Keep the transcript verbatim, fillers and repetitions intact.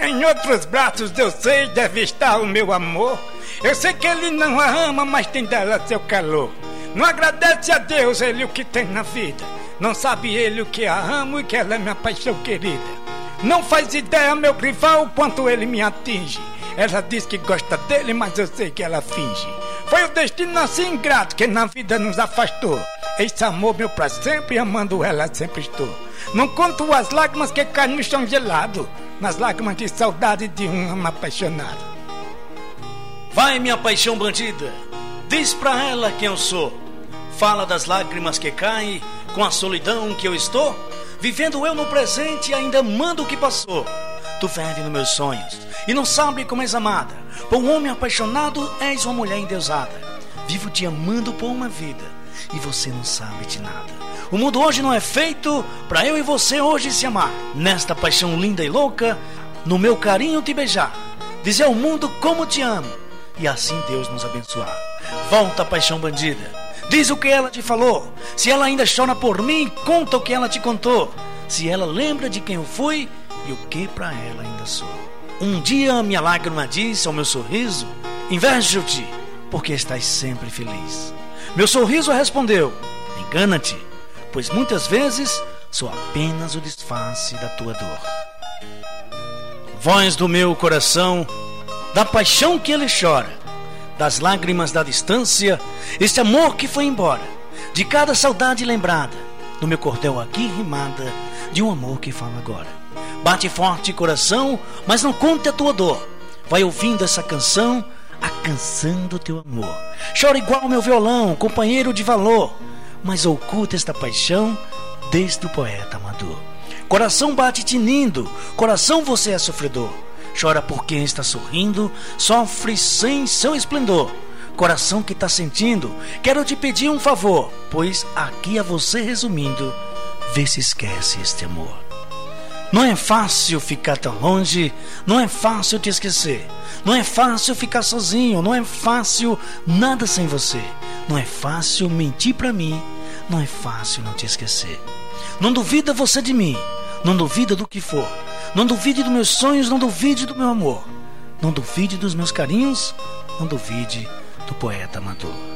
Em outros braços eu sei deve estar o meu amor. Eu sei que ele não a ama, mas tem dela seu calor. Não agradece a Deus ele o que tem na vida. Não sabe ele o que a amo e que ela é minha paixão querida. Não faz ideia, meu rival, o quanto ele me atinge. Ela diz que gosta dele, mas eu sei que ela finge. Foi o destino assim ingrato que na vida nos afastou. Esse amor meu pra sempre, amando ela sempre estou. Não conto as lágrimas que caem no chão gelado, nas lágrimas de saudade de um amor apaixonado. Vai, minha paixão bandida, diz pra ela quem eu sou. Fala das lágrimas que caem com a solidão que eu estou. Vivendo eu no presente e ainda amando o que passou. Tu vive nos meus sonhos e não sabe como és amada. Por um homem apaixonado és uma mulher endeusada. Vivo te amando por uma vida e você não sabe de nada. O mundo hoje não é feito pra eu e você hoje se amar. Nesta paixão linda e louca, no meu carinho te beijar, dizer ao mundo como te amo e assim Deus nos abençoar. Volta, paixão bandida, diz o que ela te falou. Se ela ainda chora por mim, conta o que ela te contou. Se ela lembra de quem eu fui e o que pra ela ainda sou. Um dia minha lágrima disse ao meu sorriso: invejo-te, porque estás sempre feliz. Meu sorriso respondeu: engana-te, pois muitas vezes sou apenas o disfarce da tua dor. Voz do meu coração, da paixão que ele chora, das lágrimas da distância, este amor que foi embora, de cada saudade lembrada, no meu cordel aqui rimada, de um amor que fala agora. Bate forte coração, mas não conte a tua dor. Vai ouvindo essa canção, a canção do teu amor. Chora igual meu violão, companheiro de valor, mas oculta esta paixão desde o poeta amador. Coração bate tinindo, coração você é sofredor. Chora por quem está sorrindo, sofre sem seu esplendor. Coração que está sentindo, quero te pedir um favor, pois aqui a você resumindo, vê se esquece este amor. Não é fácil ficar tão longe, não é fácil te esquecer. Não é fácil ficar sozinho, não é fácil nada sem você. Não é fácil mentir pra mim, não é fácil não te esquecer. Não duvida você de mim, não duvida do que for. Não duvide dos meus sonhos, não duvide do meu amor. Não duvide dos meus carinhos, não duvide do poeta amador.